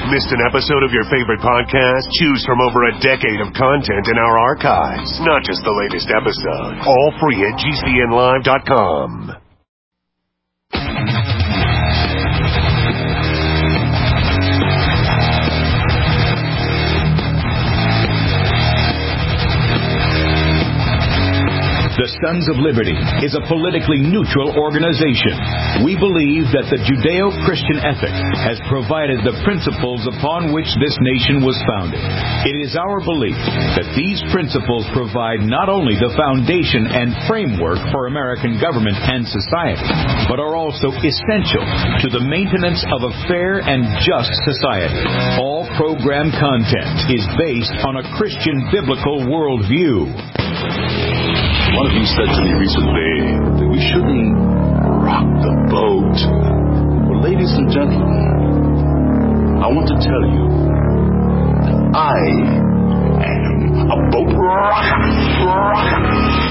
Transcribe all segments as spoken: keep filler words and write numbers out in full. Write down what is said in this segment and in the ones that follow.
Missed an episode of your favorite podcast? Choose from over a decade of content in our archives. Not just the latest episode. All free at G C N live dot com. The Sons of Liberty is a politically neutral organization. We believe that the Judeo-Christian ethic has provided the principles upon which this nation was founded. It is our belief that these principles provide not only the foundation and framework for American government and society, but are also essential to the maintenance of a fair and just society. All program content is based on a Christian biblical worldview. One of you said to me recently that we shouldn't rock the boat. Well, ladies and gentlemen, I want to tell you that I am a boat rocker. rocker.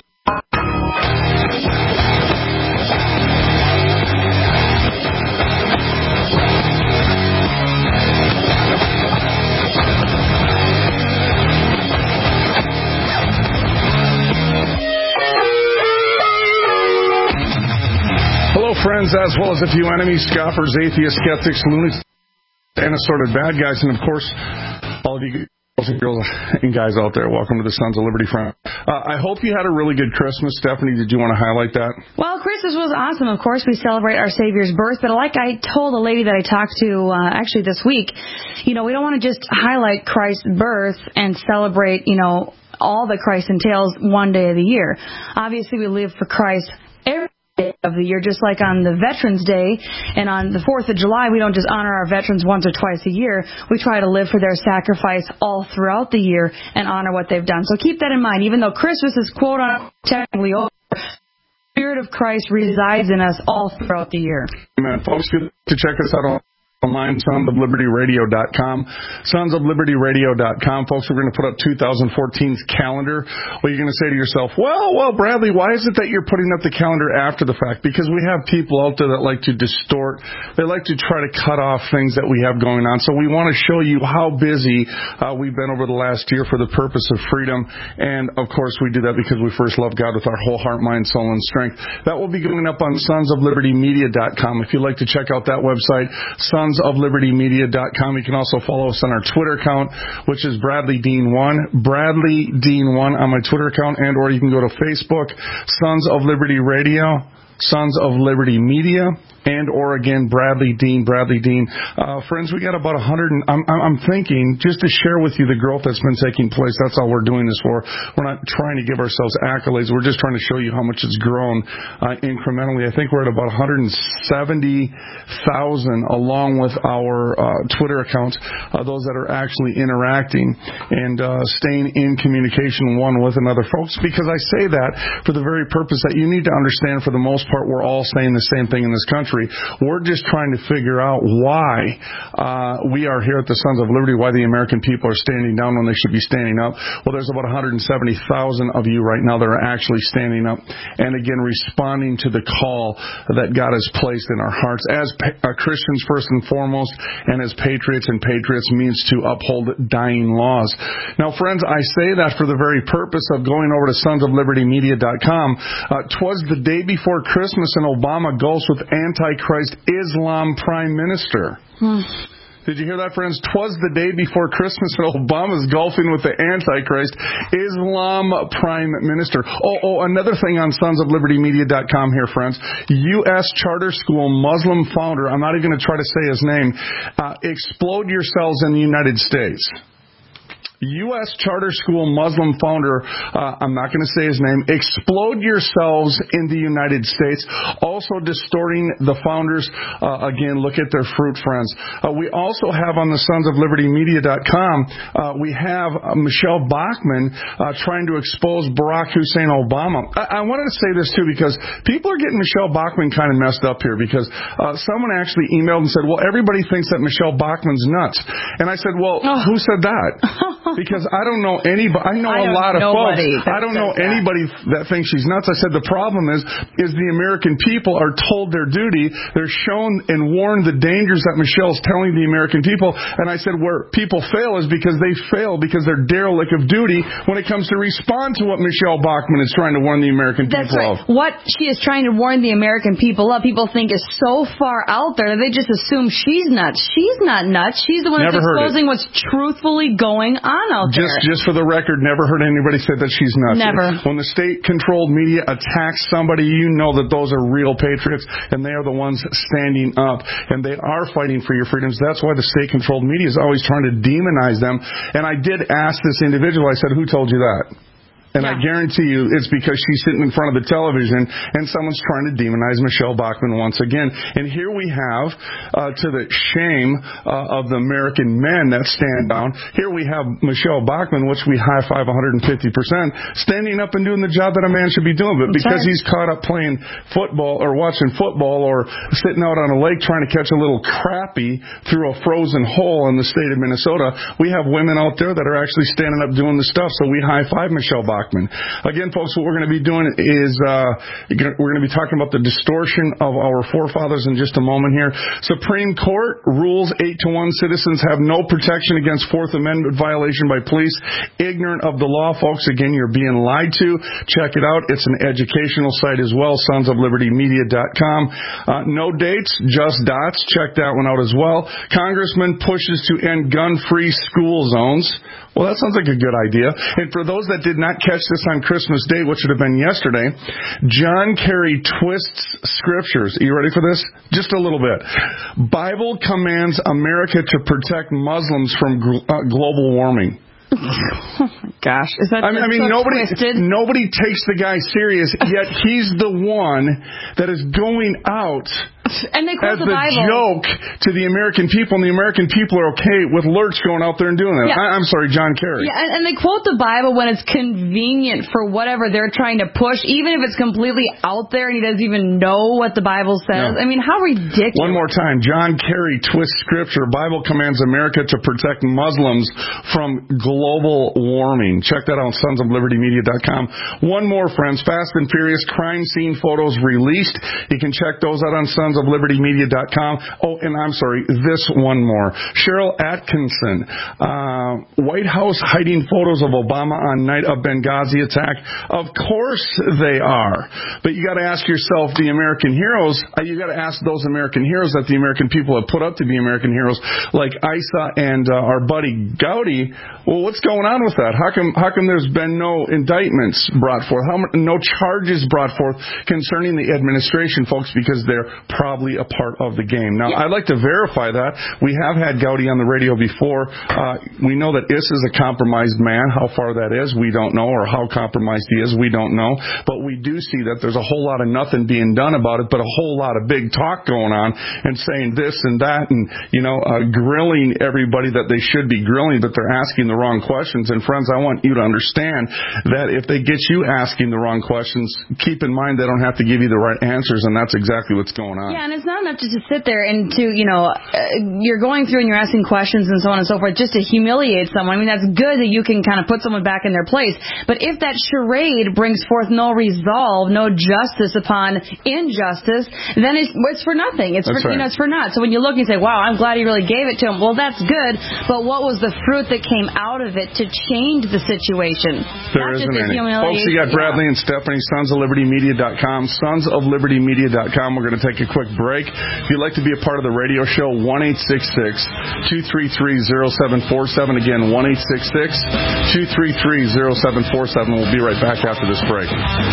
Friends, as well as a few enemies, scoffers, atheists, skeptics, lunatics, and assorted bad guys, and of course, all of you girls and girls and guys out there, welcome to the Sons of Liberty front. Uh, I hope you had a really good Christmas. Stephanie, did you want to highlight that? Well, Christmas was awesome. Of course, we celebrate our Savior's birth, but like I told a lady that I talked to uh, actually this week, you know, we don't want to just highlight Christ's birth and celebrate, you know, all that Christ entails one day of the year. Obviously, we live for Christ every day of the year, just like on the Veterans Day and on the fourth of July, we don't just honor our veterans once or twice a year. We try to live for their sacrifice all throughout the year and honor what they've done. So keep that in mind. Even though Christmas is quote unquote technically over, the Spirit of Christ resides in us all throughout the year. Amen. Folks, good to check us out on online, sons of liberty radio dot com. sons of liberty radio dot com. Folks, we're going to put up two thousand fourteen's calendar. Well, you're going to say to yourself, well, well, Bradley, why is it that you're putting up the calendar after the fact? Because we have people out there that like to distort. They like to try to cut off things that we have going on. So we want to show you how busy uh, we've been over the last year for the purpose of freedom. And, of course, we do that because we first love God with our whole heart, mind, soul, and strength. That will be going up on sons of liberty media dot com. If you'd like to check out that website, sons of liberty media dot com. You can also follow us on our Twitter account, which is Bradley Dean one, Bradley Dean one on my Twitter account, and or you can go to Facebook, Sons of Liberty Radio, Sons of Liberty Media, and or again, Bradley Dean, Bradley Dean. Uh, friends, we got about one hundred, and I'm, I'm thinking, just to share with you the growth that's been taking place, that's all we're doing this for. We're not trying to give ourselves accolades. We're just trying to show you how much it's grown uh, incrementally. I think we're at about one hundred seventy thousand along with our uh, Twitter accounts, uh, those that are actually interacting and uh, staying in communication one with another. Folks, because I say that for the very purpose that you need to understand, for the most part, we're all saying the same thing in this country. We're just trying to figure out why uh, we are here at the Sons of Liberty, why the American people are standing down when they should be standing up. Well, there's about one hundred seventy thousand of you right now that are actually standing up and, again, responding to the call that God has placed in our hearts as pa- uh, Christians first and foremost, and as patriots, and patriots means to uphold dying laws. Now, friends, I say that for the very purpose of going over to sons of liberty media dot com. Uh, 'twas the day before Christmas, and Obama goes with anti Antichrist Islam Prime Minister. Hmm. Did you hear that, friends? 'Twas the day before Christmas, and Obama's golfing with the Antichrist Islam Prime Minister. Oh, oh, another thing on sons of liberty media dot com here, friends. U S charter school Muslim founder, I'm not even going to try to say his name, uh, explode yourselves in the United States. U S charter school Muslim founder, uh, I'm not going to say his name, explode yourselves in the United States, also distorting the founders. Uh, again, look at their fruit, friends. Uh, we also have on the sons of liberty media dot com, uh, we have uh, Michelle Bachmann uh, trying to expose Barack Hussein Obama. I-, I wanted to say this, too, because people are getting Michelle Bachmann kind of messed up here, because uh, someone actually emailed and said, well, everybody thinks that Michelle Bachmann's nuts. And I said, well, oh. who said that? because I don't know anybody. I know I a lot of folks. I don't know that. anybody that thinks she's nuts. I said the problem is, is the American people are told their duty. They're shown and warned the dangers that Michelle's telling the American people. And I said where people fail is because they fail because they're derelict of duty when it comes to respond to what Michelle Bachmann is trying to warn the American That's people right. of. What she is trying to warn the American people of, people think is so far out there that they just assume she's nuts. She's not nuts. She's the one Never that's heard exposing what's truthfully going on out Just, there. just for the record, never heard anybody say that she's nuts. Never. When the state-controlled media attacks somebody, you know that those are real patriots, and they are the ones standing up, and they are fighting for your freedoms. That's why the state-controlled media is always trying to demonize them. And I did ask this individual, I said, who told you that? And yeah. I guarantee you it's because she's sitting in front of the television and someone's trying to demonize Michelle Bachmann once again. And here we have, uh, to the shame uh, of the American men that stand down, here we have Michelle Bachmann, which we high-five one hundred fifty percent, standing up and doing the job that a man should be doing. But because right. he's caught up playing football or watching football or sitting out on a lake trying to catch a little crappie through a frozen hole in the state of Minnesota, we have women out there that are actually standing up doing the stuff. So we high-five Michelle Bachmann. Again, folks, what we're going to be doing is uh, we're going to be talking about the distortion of our forefathers in just a moment here. Supreme Court rules eight to one citizens have no protection against Fourth Amendment violation by police. Ignorant of the law, folks. Again, you're being lied to. Check it out. It's an educational site as well, sons of liberty media dot com. Uh, no dates, just dots. Check that one out as well. Congressman pushes to end gun-free school zones. Well, that sounds like a good idea. And for those that did not catch this on Christmas Day, which would have been yesterday, John Kerry twists scriptures. Are you ready for this? Just a little bit. Bible commands America to protect Muslims from gl- uh, global warming. Oh my gosh, is that I mean, I mean so nobody twisted? nobody takes the guy serious, yet he's the one that is going out and they quote as the, the Bible. joke to the American people, and the American people are okay with Lurch going out there and doing that. Yeah. I, I'm sorry, John Kerry. Yeah, and, and they quote the Bible when it's convenient for whatever they're trying to push, even if it's completely out there and he doesn't even know what the Bible says. No. I mean, how ridiculous. One more time. John Kerry twists scripture. Bible commands America to protect Muslims from global warming. Check that out on sons of liberty media dot com. One more, friends. Fast and Furious crime scene photos released. You can check those out on sons of liberty media dot com. Oh, and I'm sorry, this one more. Cheryl Atkinson. Uh, White House hiding photos of Obama on night of Benghazi attack. Of course they are. But you got to ask yourself, the American heroes, uh, you got to ask those American heroes that the American people have put up to be American heroes, like Isa and uh, our buddy Gowdy. Well, what's going on with that? How come how come there's been no indictments brought forth? How no charges brought forth concerning the administration, folks, because they're probably a part of the game. Now, yeah. I'd like to verify that. We have had Gowdy on the radio before. Uh, we know that Is is a compromised man. How far that is, we don't know, or how compromised he is, we don't know. But we do see that there's a whole lot of nothing being done about it, but a whole lot of big talk going on and saying this and that and, you know, uh, grilling everybody that they should be grilling, but they're asking the wrong questions. And friends, I want you to understand that if they get you asking the wrong questions, keep in mind they don't have to give you the right answers, and that's exactly what's going on. Yeah, and it's not enough just to sit there and to, you know, uh, you're going through and you're asking questions and so on and so forth just to humiliate someone. I mean, that's good that you can kind of put someone back in their place. But if that charade brings forth no resolve, no justice upon injustice, then it's, it's for nothing. It's for, right. you know, it's for naught. So when you look and say, wow, I'm glad he really gave it to him. Well, that's good. But what was the fruit that came out of it to change the situation? There isn't any. Folks, you got Bradley and Stephanie, sons of liberty media dot com, sons of liberty media dot com. We're going to take a quick break. If you'd like to be a part of the radio show, one eight six six, two three three, zero seven four seven. Again, one eight six six, two three three, zero seven four seven. We'll be right back after this break.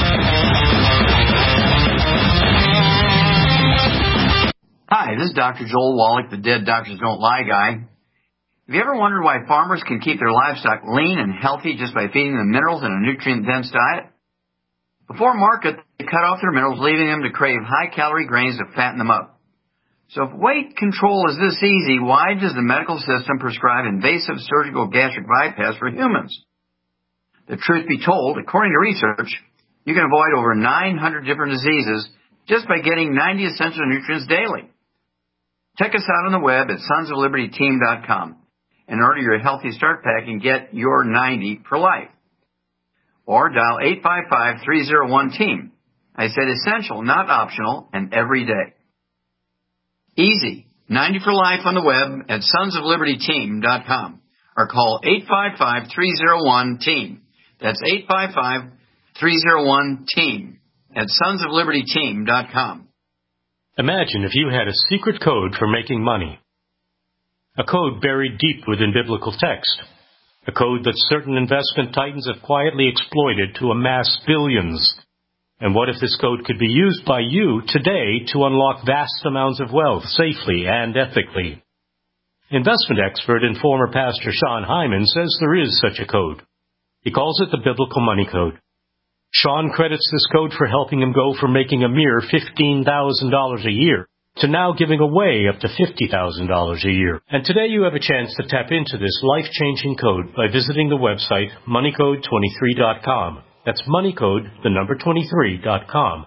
Hi, this is Doctor Joel Wallach, the Dead Doctors Don't Lie guy. Have you ever wondered why farmers can keep their livestock lean and healthy just by feeding them minerals in a nutrient-dense diet? Before market, they cut off their minerals, leaving them to crave high-calorie grains to fatten them up. So if weight control is this easy, why does the medical system prescribe invasive surgical gastric bypass for humans? The truth be told, according to research, you can avoid over nine hundred different diseases just by getting ninety essential nutrients daily. Check us out on the web at sons of liberty team dot com. and order your Healthy Start Pack and get your ninety for life. Or dial eight five five, three oh one, team. I said essential, not optional, and every day. Easy. ninety for life on the web at sons of liberty team dot com or call eight five five, three oh one, team. That's eight five five, three oh one, team at sons of liberty team dot com. Imagine if you had a secret code for making money. A code buried deep within biblical text. A code that certain investment titans have quietly exploited to amass billions. And what if this code could be used by you today to unlock vast amounts of wealth safely and ethically? Investment expert and former pastor Sean Hyman says there is such a code. He calls it the Biblical Money Code. Sean credits this code for helping him go from making a mere fifteen thousand dollars a year to now giving away up to fifty thousand dollars a year. And today you have a chance to tap into this life-changing code by visiting the website money code twenty-three dot com. That's moneycode, the number twenty-three dot com.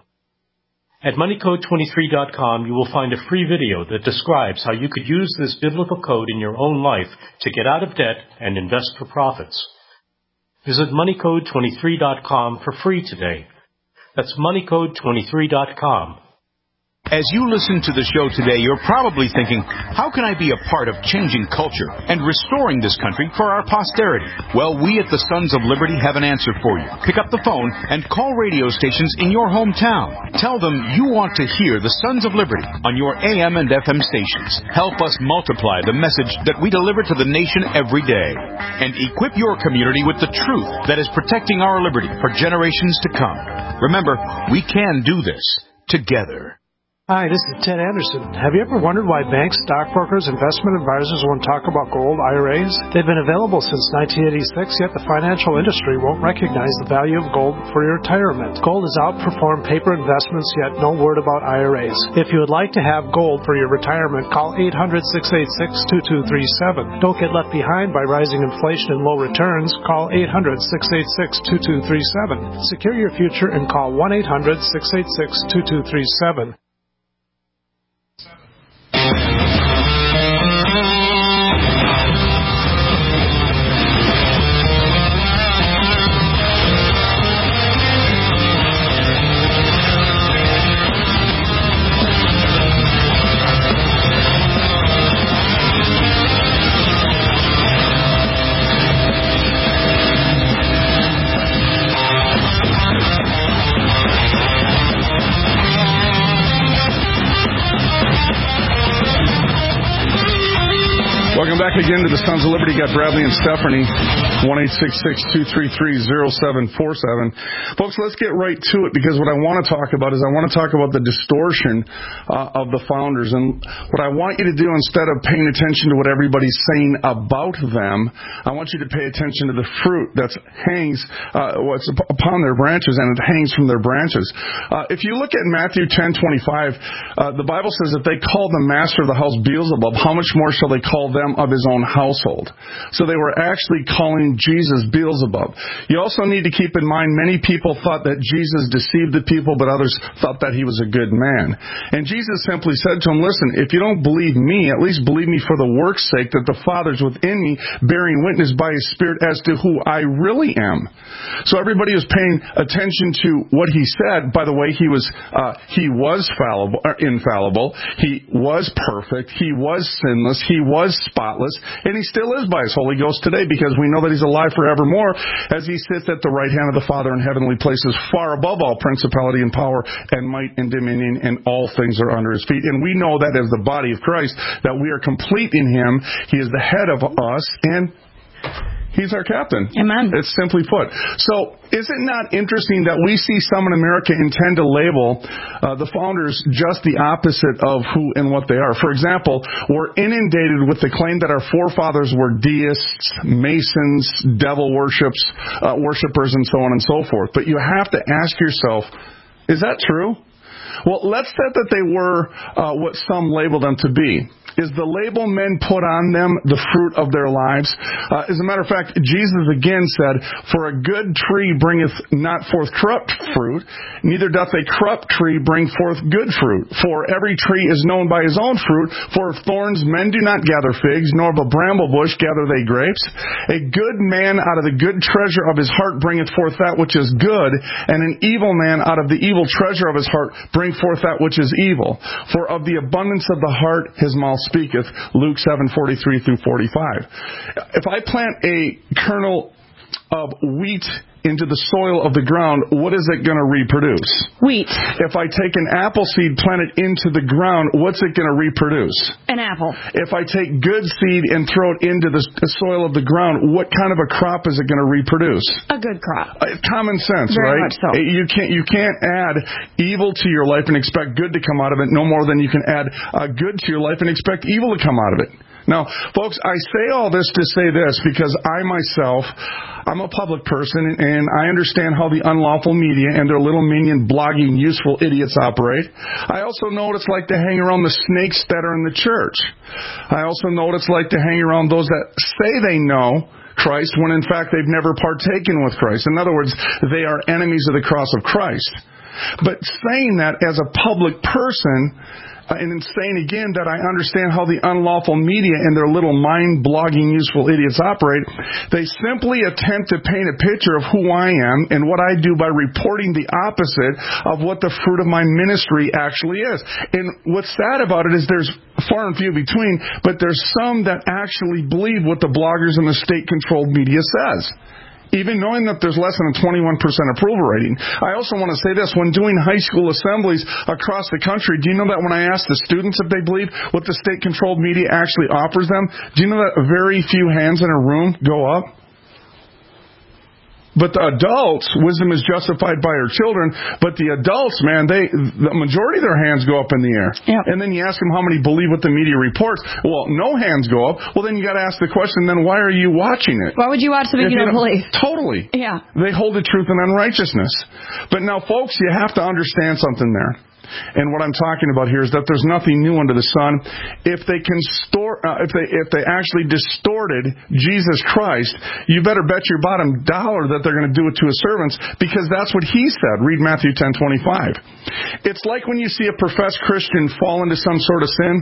At money code twenty-three dot com, you will find a free video that describes how you could use this biblical code in your own life to get out of debt and invest for profits. Visit money code twenty-three dot com for free today. That's money code twenty-three dot com. As you listen to the show today, you're probably thinking, how can I be a part of changing culture and restoring this country for our posterity? Well, we at the Sons of Liberty have an answer for you. Pick up the phone and call radio stations in your hometown. Tell them you want to hear the Sons of Liberty on your A M and F M stations. Help us multiply the message that we deliver to the nation every day. And equip your community with the truth that is protecting our liberty for generations to come. Remember, we can do this together. Hi, this is Ted Anderson. Have you ever wondered why banks, stockbrokers, investment advisors won't talk about gold I R As? They've been available since nineteen eighty-six, yet the financial industry won't recognize the value of gold for your retirement. Gold has outperformed paper investments, yet no word about I R As. If you would like to have gold for your retirement, call eight hundred, six eight six, two two three seven. Don't get left behind by rising inflation and low returns. Call eight hundred, six eight six, two two three seven. Secure your future and call one eight hundred, six eight six, two two three seven. Welcome back again to the Sons of Liberty. Got Bradley and Stephanie, one eight six six, two three three, zero seven four seven. Folks, let's get right to it, because what I want to talk about is I want to talk about the distortion uh, of the founders. And what I want you to do, instead of paying attention to what everybody's saying about them, I want you to pay attention to the fruit that hangs uh, what's upon their branches, and it hangs from their branches. Uh, if you look at Matthew ten twenty-five, uh, the Bible says that they called the master of the house Beelzebub. How much more shall they call them of his own household? So they were actually calling Jesus Beelzebub. You also need to keep in mind, many people thought that Jesus deceived the people, but others thought that he was a good man. And Jesus simply said to him, listen, if you don't believe me, at least believe me for the work's sake, that the Father's within me, bearing witness by his Spirit as to who I really am. So everybody was paying attention to what he said. By the way, he was uh, he was fallible, or infallible. He was perfect. He was sinless. He was spotless, and he still is by his Holy Ghost today, because we know that he's alive forevermore as he sits at the right hand of the Father in heavenly places, far above all principality and power and might and dominion, and all things are under his feet. And we know that as the body of Christ, that we are complete in him. He is the head of us, and he's our captain. Amen. It's simply put. So, is it not interesting that we see some in America intend to label uh, the founders just the opposite of who and what they are? For example, we're inundated with the claim that our forefathers were deists, masons, devil worships, uh, worshipers, and so on and so forth. But you have to ask yourself, is that true? Well, let's say that they were uh, what some label them to be. Is the label men put on them the fruit of their lives? Uh, as a matter of fact, Jesus again said, "For a good tree bringeth not forth corrupt fruit, neither doth a corrupt tree bring forth good fruit. For every tree is known by his own fruit. For of thorns men do not gather figs, nor of a bramble bush gather they grapes. A good man out of the good treasure of his heart bringeth forth that which is good, and an evil man out of the evil treasure of his heart bring forth that which is evil. For of the abundance of the heart his mouth speaketh." Luke seven forty-three through forty-five. If I plant a kernel of wheat into the soil of the ground, what is it going to reproduce? Wheat. If I take an apple seed, plant it into the ground, what's it going to reproduce? An apple. If I take good seed and throw it into the soil of the ground, what kind of a crop is it going to reproduce? A good crop. Uh, common sense, Very right? much so. You can't you can't add evil to your life and expect good to come out of it, no more than you can add uh, good to your life and expect evil to come out of it. Now, folks, I say all this to say this because I myself, I'm a public person, and I understand how the unlawful media and their little minion blogging useful idiots operate. I also know what it's like to hang around the snakes that are in the church. I also know what it's like to hang around those that say they know Christ when in fact they've never partaken with Christ. In other words, they are enemies of the cross of Christ. But saying that as a public person, Uh, and in saying again that I understand how the unlawful media and their little mind-blogging useful idiots operate, they simply attempt to paint a picture of who I am and what I do by reporting the opposite of what the fruit of my ministry actually is. And what's sad about it is there's far and few between, but there's some that actually believe what the bloggers and the state-controlled media says, even knowing that there's less than a twenty-one percent approval rating. I also want to say this. When doing high school assemblies across the country, do you know that when I ask the students if they believe what the state-controlled media actually offers them, do you know that very few hands in a room go up? But the adults, wisdom is justified by her children, but the adults, man, they the majority of their hands go up in the air. Yep. And then you ask them how many believe what the media reports. Well, no hands go up. Well, then you got to ask the question, then why are you watching it? Why would you watch something If you don't believe? Totally. Yeah. They hold the truth in unrighteousness. But now, folks, you have to understand something there. And what I'm talking about here is that there's nothing new under the sun. If they can store, uh, if they if they actually distorted Jesus Christ, you better bet your bottom dollar that they're going to do it to his servants, because that's what he said. Read Matthew ten twenty-five. It's like when you see a professed Christian fall into some sort of sin,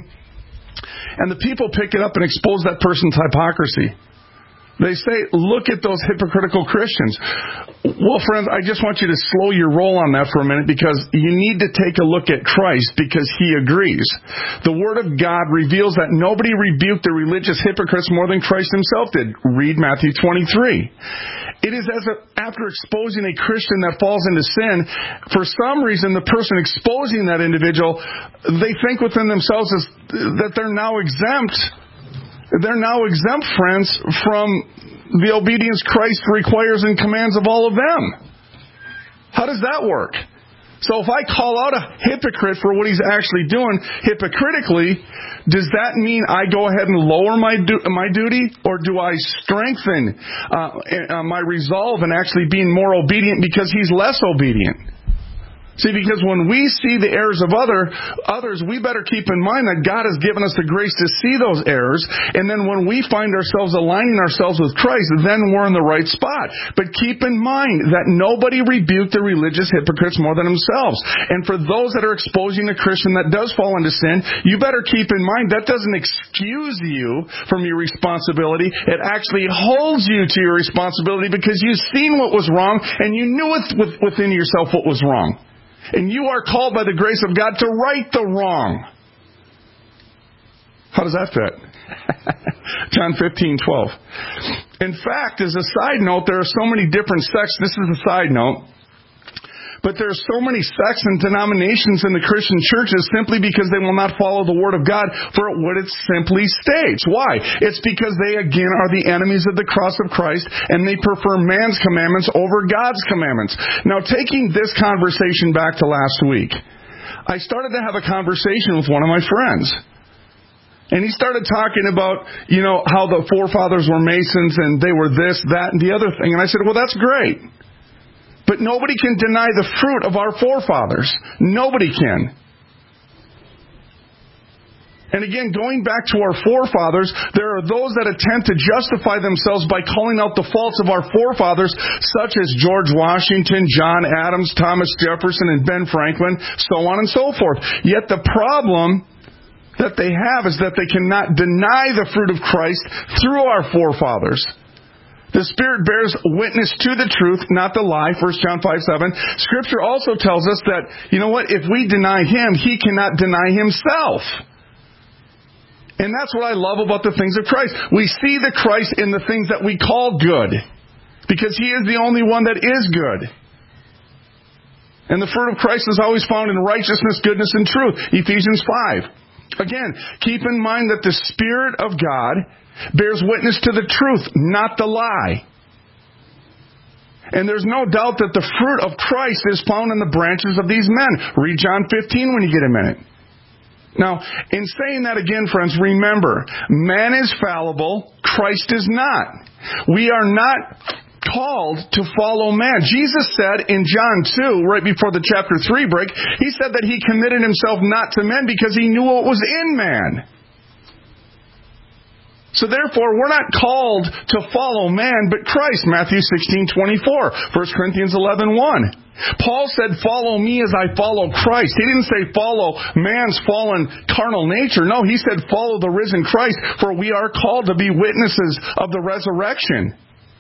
and the people pick it up and expose that person's hypocrisy. They say, look at those hypocritical Christians. Well, friends, I just want you to slow your roll on that for a minute, because you need to take a look at Christ, because he agrees. The Word of God reveals that nobody rebuked the religious hypocrites more than Christ himself did. Read Matthew twenty-three. It is as if after exposing a Christian that falls into sin, for some reason the person exposing that individual, they think within themselves that they're now exempt. They're now exempt, friends, from the obedience Christ requires and commands of all of them. How does that work? So if I call out a hypocrite for what he's actually doing hypocritically, does that mean I go ahead and lower my du- my duty, or do I strengthen uh, my resolve in actually being more obedient because he's less obedient? See, because when we see the errors of other others, we better keep in mind that God has given us the grace to see those errors. And then when we find ourselves aligning ourselves with Christ, then we're in the right spot. But keep in mind that nobody rebuked the religious hypocrites more than themselves. And for those that are exposing a Christian that does fall into sin, you better keep in mind that doesn't excuse you from your responsibility. It actually holds you to your responsibility, because you've seen what was wrong and you knew it within yourself what was wrong. And you are called by the grace of God to right the wrong. How does that fit? John fifteen twelve. In fact, as a side note, there are so many different sects. This is a side note. But there are so many sects and denominations in the Christian churches simply because they will not follow the Word of God for what it simply states. Why? It's because they, again, are the enemies of the cross of Christ, and they prefer man's commandments over God's commandments. Now, taking this conversation back to last week, I started to have a conversation with one of my friends. And he started talking about, you know, how the forefathers were Masons and they were this, that, and the other thing. And I said, well, that's great. But nobody can deny the fruit of our forefathers. Nobody can. And again, going back to our forefathers, there are those that attempt to justify themselves by calling out the faults of our forefathers, such as George Washington, John Adams, Thomas Jefferson, and Ben Franklin, so on and so forth. Yet the problem that they have is that they cannot deny the fruit of Christ through our forefathers. The Spirit bears witness to the truth, not the lie, First John five seven. Scripture also tells us that, you know what, if we deny Him, He cannot deny Himself. And that's what I love about the things of Christ. We see the Christ in the things that we call good, because He is the only one that is good. And the fruit of Christ is always found in righteousness, goodness, and truth, Ephesians five. Again, keep in mind that the Spirit of God bears witness to the truth, not the lie. And there's no doubt that the fruit of Christ is found in the branches of these men. Read John fifteen when you get a minute. Now, in saying that again, friends, remember, man is fallible, Christ is not. We are not called to follow man. Jesus said in John two, right before the chapter three break, He said that He committed Himself not to men because He knew what was in man. So therefore, we're not called to follow man, but Christ, Matthew sixteen twenty-four, First Corinthians eleven one. Paul said, follow me as I follow Christ. He didn't say follow man's fallen carnal nature. No, he said follow the risen Christ, for we are called to be witnesses of the resurrection.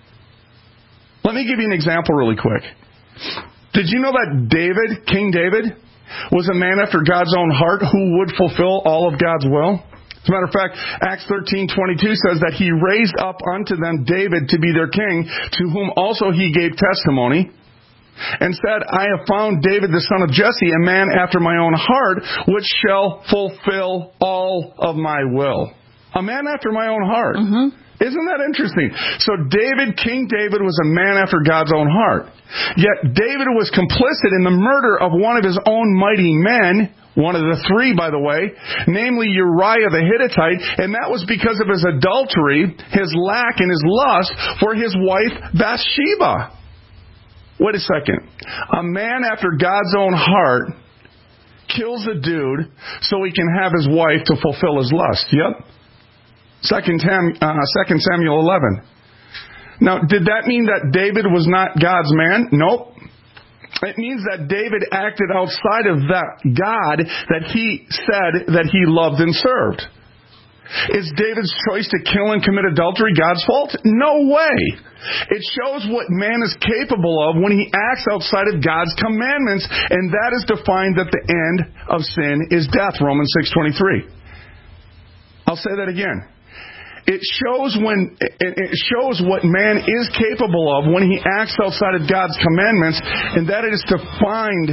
Let me give you an example really quick. Did you know that David, King David, was a man after God's own heart who would fulfill all of God's will? As a matter of fact, Acts thirteen twenty-two says that He raised up unto them David to be their king, to whom also He gave testimony, and said, I have found David the son of Jesse, a man after my own heart, which shall fulfill all of my will. A man after my own heart. Mm-hmm. Isn't that interesting? So David, King David, was a man after God's own heart. Yet David was complicit in the murder of one of his own mighty men, one of the three, by the way, namely Uriah the Hittite, and that was because of his adultery, his lack, and his lust for his wife Bathsheba. Wait a second. A man after God's own heart kills a dude so he can have his wife to fulfill his lust. Yep. Second Samuel eleven. Now, did that mean that David was not God's man? Nope. It means that David acted outside of that God that he said that he loved and served. Is David's choice to kill and commit adultery God's fault? No way. It shows what man is capable of when he acts outside of God's commandments, and that is defined that the end of sin is death, Romans six twenty-three. I'll say that again. It shows when it shows what man is capable of when he acts outside of God's commandments, and that is to find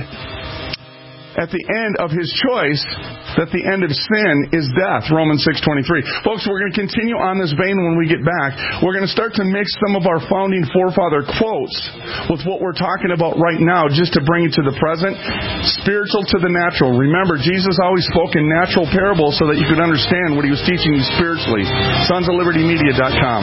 at the end of his choice that the end of sin is death, Romans six twenty-three. Folks, we're going to continue on this vein when we get back. We're going to start to mix some of our founding forefather quotes with what we're talking about right now, just to bring it to the present. Spiritual to the natural. Remember, Jesus always spoke in natural parables so that you could understand what He was teaching you spiritually. sons of liberty media dot com.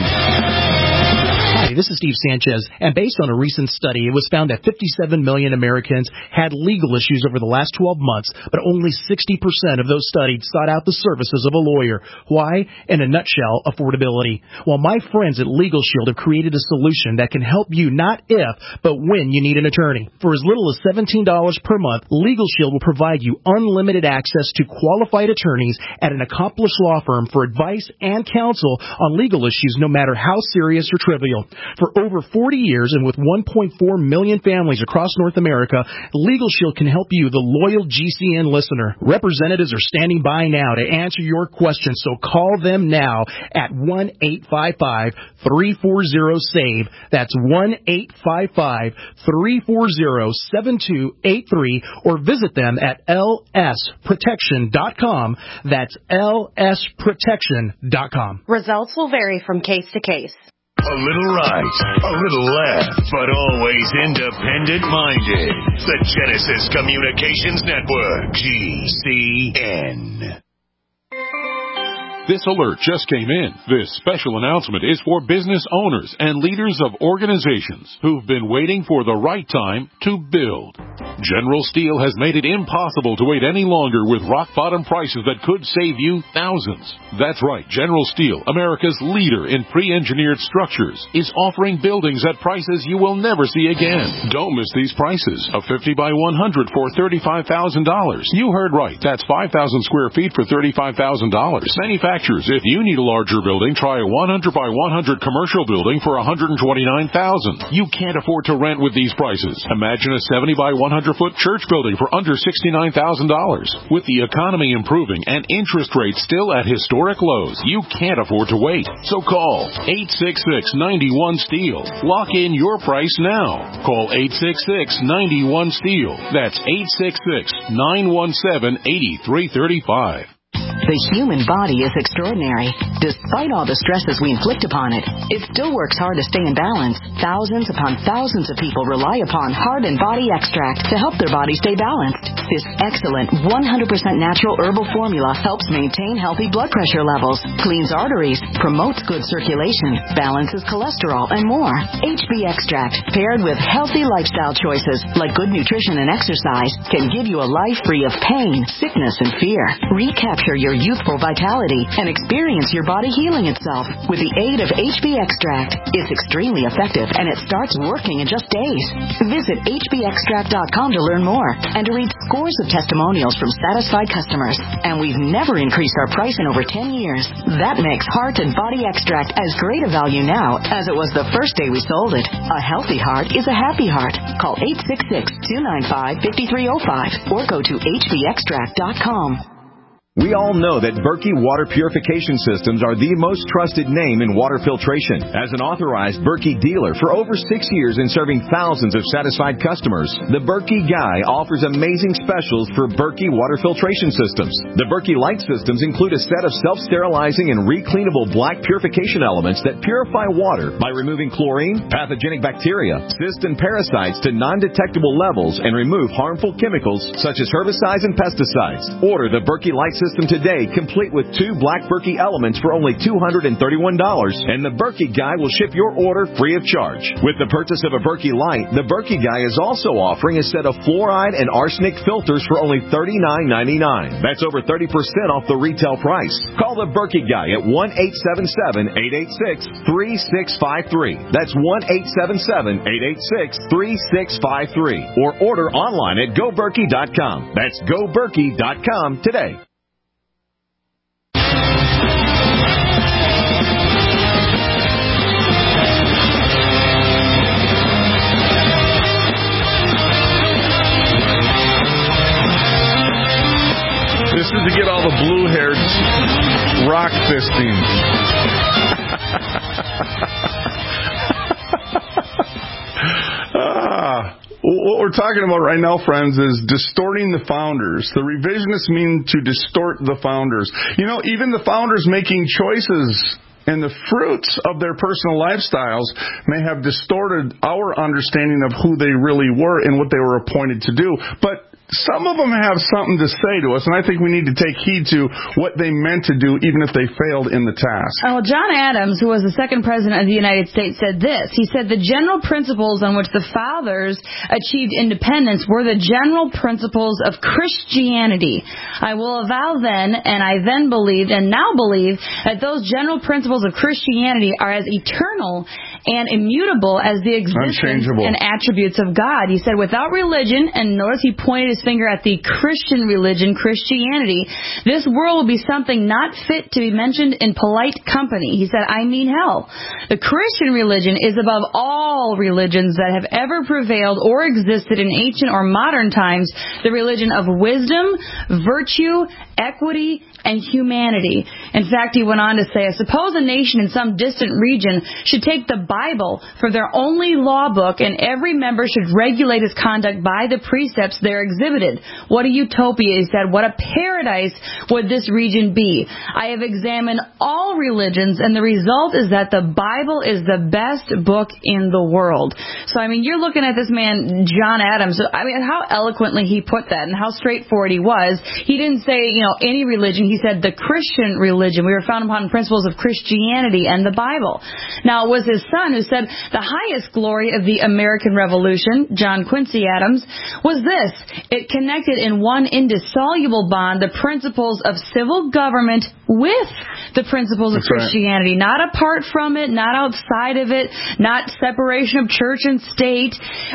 Hi, this is Steve Sanchez, and based on a recent study, it was found that fifty-seven million Americans had legal issues over the last twelve months, but only sixty percent of those studied sought out the services of a lawyer. Why? In a nutshell, affordability. Well, my friends at Legal Shield have created a solution that can help you not if, but when you need an attorney. For as little as seventeen dollars per month, Legal Shield will provide you unlimited access to qualified attorneys at an accomplished law firm for advice and counsel on legal issues, no matter how serious or trivial. For over forty years and with one point four million families across North America, Legal Shield can help you, the loyal G C N listener. Representatives are standing by now to answer your questions, so call them now at one eight five five, three four zero, S A V E. That's one eight five five, three four zero, seven two eight three, or visit them at L S protection dot com. That's L S protection dot com. Results will vary from case to case. A little right, a little left, but always independent-minded. The Genesis Communications Network, G C N. This alert just came in. This special announcement is for business owners and leaders of organizations who've been waiting for the right time to build. General Steel has made it impossible to wait any longer with rock-bottom prices that could save you thousands. That's right. General Steel, America's leader in pre-engineered structures, is offering buildings at prices you will never see again. Don't miss these prices. A fifty by one hundred for thirty-five thousand dollars. You heard right. That's five thousand square feet for thirty-five thousand dollars. Manufacturers, if you need a larger building, try a one hundred by one hundred commercial building for one hundred twenty-nine thousand dollars. You can't afford to rent with these prices. Imagine a seventy by one hundred foot church building for under sixty-nine thousand dollars. With the economy improving and interest rates still at historic lows, you can't afford to wait. So call eight six six, nine one, STEEL. Lock in your price now. Call eight six six, nine one, STEEL. That's eight six six, nine one seven, eight three three five. The human body is extraordinary. Despite all the stresses we inflict upon it, it still works hard to stay in balance. Thousands upon thousands of people rely upon Heart and Body Extract to help their body stay balanced. This excellent one hundred percent natural herbal formula helps maintain healthy blood pressure levels, cleans arteries, promotes good circulation, balances cholesterol, and more. H B Extract, paired with healthy lifestyle choices like good nutrition and exercise, can give you a life free of pain, sickness, and fear. Recapture your youthful vitality and experience your body healing itself with the aid of H B Extract. It's extremely effective and it starts working in just days. Visit H B extract dot com to learn more and to read scores of testimonials from satisfied customers. And we've never increased our price in over ten years. That makes Heart and Body Extract as great a value now as it was the first day we sold it. A healthy heart is a happy heart. Call eight six six, two nine five, five three zero five or go to H B extract dot com. We all know that Berkey Water Purification Systems are the most trusted name in water filtration. As an authorized Berkey dealer for over six years and serving thousands of satisfied customers, the Berkey Guy offers amazing specials for Berkey Water Filtration Systems. The Berkey Light Systems include a set of self-sterilizing and recleanable black purification elements that purify water by removing chlorine, pathogenic bacteria, cysts, and parasites to non-detectable levels and remove harmful chemicals such as herbicides and pesticides. Order the Berkey Light System today, complete with two black Berkey elements for only two hundred thirty-one dollars, and the Berkey Guy will ship your order free of charge. With the purchase of a Berkey Light, the Berkey Guy is also offering a set of fluoride and arsenic filters for only thirty-nine ninety-nine. That's over thirty percent off the retail price. Call the Berkey Guy at one eight seven seven, eight eight six, three six five three. That's one eight seven seven, eight eight six, three six five three. Or order online at go berkey dot com. That's go berkey dot com today. This is to get all the blue-haired rock fisting. ah, what we're talking about right now, friends, is distorting the founders. The revisionists mean to distort the founders. You know, even the founders making choices and the fruits of their personal lifestyles may have distorted our understanding of who they really were and what they were appointed to do. But some of them have something to say to us, and I think we need to take heed to what they meant to do, even if they failed in the task. Well, John Adams, who was the second president of the United States, said this. He said, the general principles on which the fathers achieved independence were the general principles of Christianity. I will avow then, and I then believed, and now believe, that those general principles of Christianity are as eternal and immutable as the existence and attributes of God. He said, without religion, and notice he pointed his finger at the Christian religion, Christianity, this world will be something not fit to be mentioned in polite company. He said, I mean hell. The Christian religion is above all religions that have ever prevailed or existed in ancient or modern times, the religion of wisdom, virtue, equity, and humanity. In fact, he went on to say, I suppose a nation in some distant region should take the Bible for their only law book, and every member should regulate his conduct by the precepts there exhibited. What a utopia, he said. What a paradise would this region be. I have examined all religions, and the result is that the Bible is the best book in the world. So, I mean, you're looking at this man, John Adams. I mean, how eloquently he put that and how straightforward he was. He didn't say, you know, any religion. He said, the Christian religion. We were founded upon principles of Christianity and the Bible. Now, it was his son who said the highest glory of the American Revolution, John Quincy Adams, was this. It connected in one indissoluble bond the principles of civil government with the principles of That's Christianity. Right. Not apart from it, not outside of it, not separation of church and state.